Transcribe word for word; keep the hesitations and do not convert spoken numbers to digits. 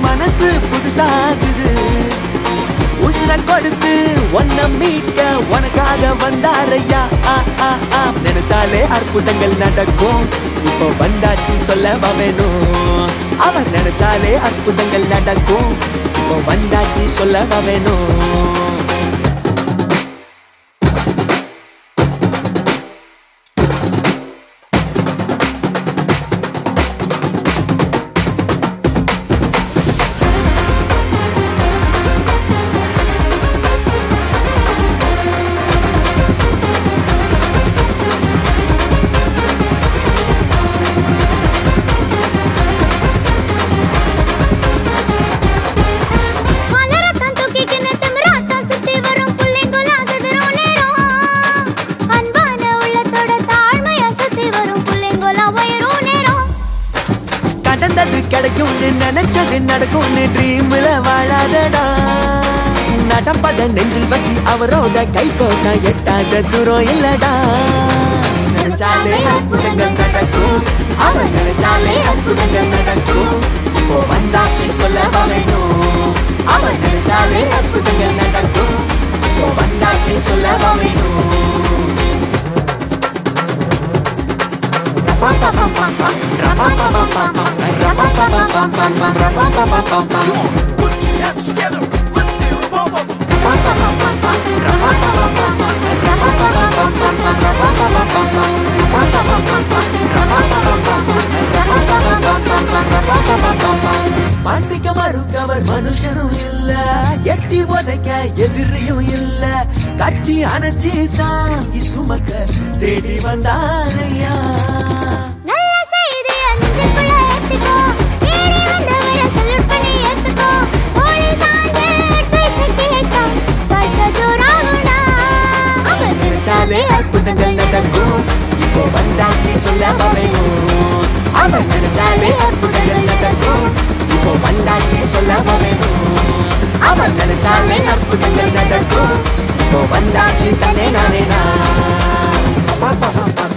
மனசு புதுசாகுது உசுர கொடுத்து ஒன்ன மீட்க உனக்காக வந்தாரையா நினைச்சாலே அற்புதங்கள் நடக்கும் இப்போ வந்தாச்சு சொல்லவா வேணும் அவர் நினைச்சாலே அற்புதங்கள் நடக்கும் இப்போ வந்தாச்சு சொல்லவா வேணும் நடந்தது கிடைக்கும்னு நினைச்சது நடக்கும்னு ட்ரீம்ல வாழாதடா நடப்பத நெஞ்சில் வச்சு அவரோட கை கோட்டா எட்டாத தூரம் இல்லடா நினைச்சாலே அற்புதங்கள் நடக்கும் அவர் நினைச்சாலே அற்புதங்கள் நடக்கும் இப்போ வந்தாச்சு சொல்லவா வேணும் அவர் நினைச்சாலே அற்புதங்கள் நடக்கும் இப்போ வந்தாச்சு சொல்லவா வேணும் Put your hands together, let's hear a bum bum. மாட்டிக்க மறுக்கவர் மனுஷனும் இல்ல எட்டி உதைக்க எதிரியும் இல்ல கட்டி அணைச்சி தாங்கி சுமக்க தேடி வந்தாரையா அற்புதங்கள் நடக்கும் இப்போ வந்தாச்சு சொல்லவா வேணும் அவர் நினைச்சாலே அற்புதங்கள் நடக்கும் இப்போ வந்தாச்சு சொல்லவா வேணும் அவர் நினைச்சாலே அற்புதங்கள் நடக்கும் இப்போ வந்தாச்சு தன்னை நானே நான்